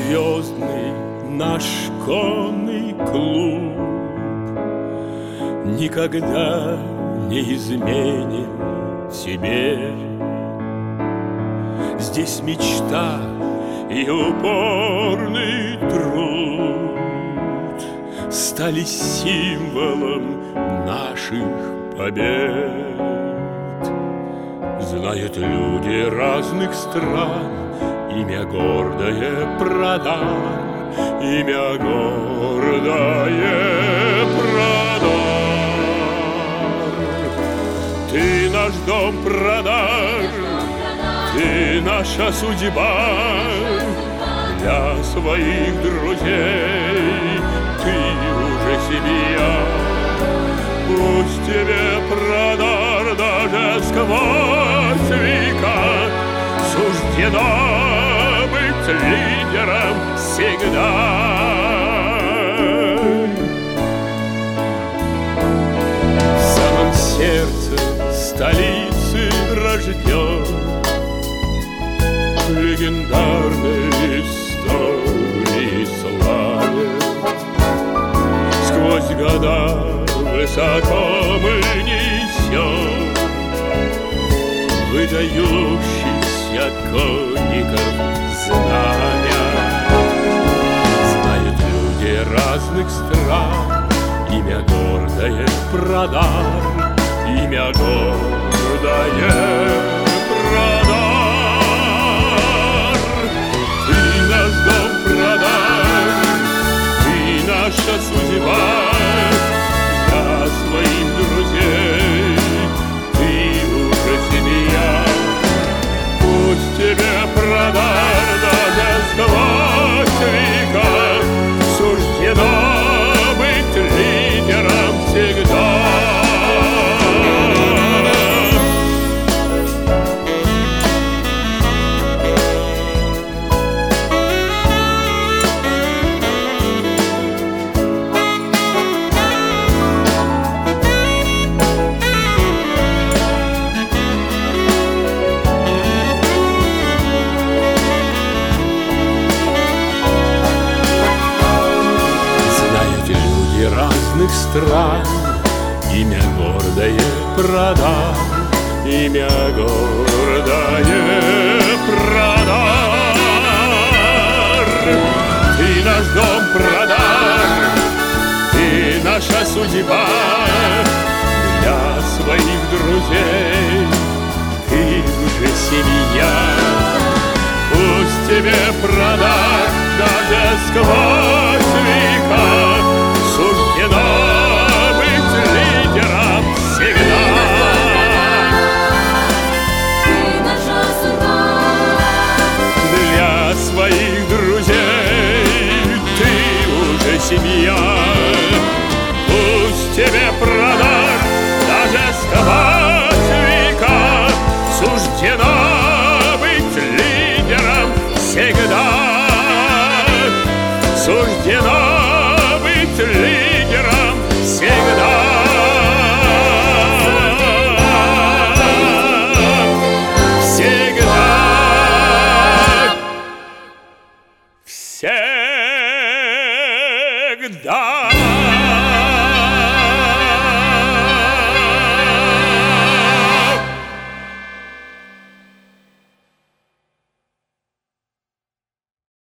звездный наш конный клуб никогда не изменим тебе. Здесь мечта и упорный труд стали символом наших побед. Знают люди разных стран имя гордое продан, имя гордое продан. Ты наш дом продашь, ты наша судьба, для своих друзей ты уже семья. Пусть тебе продар даже сквозь века, суждено быть лидером всегда. В самом сердце столицы рожден легендарной истории славе. Сквозь года высоко мы несем выдающихся конников знамя. Знают люди разных стран имя гордое продан, имя гордое продан. Ты наш дом продан, ты наша судьба, для своих друзей ты уже семья. Пусть тебе продар даже сквозь века, суждено быть лидером всегда. Разных стран имя гордое продан, имя гордое продан. Ты наш дом продан, ты наша судьба, для своих друзей ты уже семья. Пусть тебе продан даже сквозь века, суждено быть лидером всегда. Ты наша судьба. Для своих друзей ты уже семья. Пусть тебе продан даже сквозь века, суждено быть лидером всегда. Суждено лидером всегда. Всегда. Всегда.